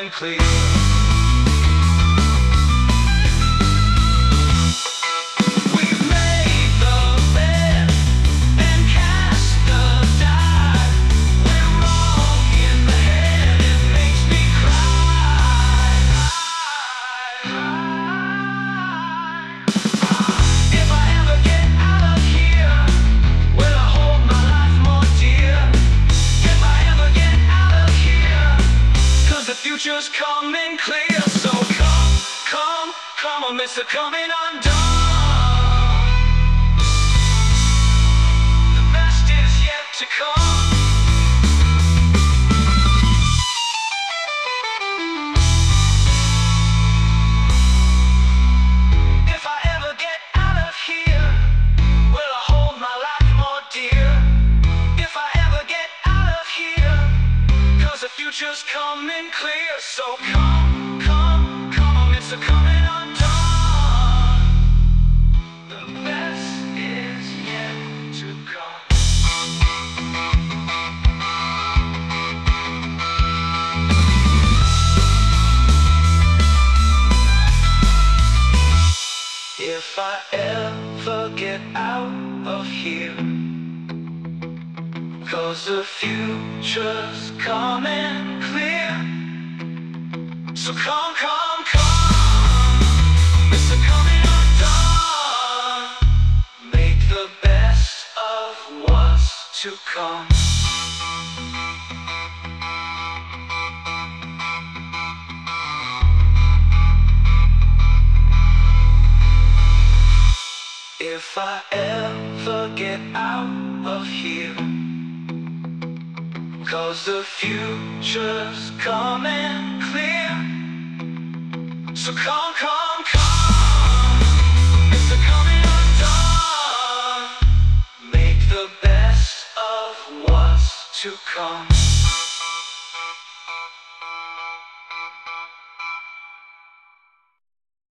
coming clear. Future's coming clear, so come on, Mr. Coming Undone. The best is yet to come. If I ever get out of here, will I hold my life more dear? If I ever get out of here, 'cause the future's coming clear, so come on, it's a coming undone. The best is yet to come. If I ever get out of here, 'cause the future's coming clear, so come, Mr. Coming Undone. Make the best of what's to come. If I ever get out of here, 'cause the future's coming clear, so come, it's a coming undone. Make the best of what's to come.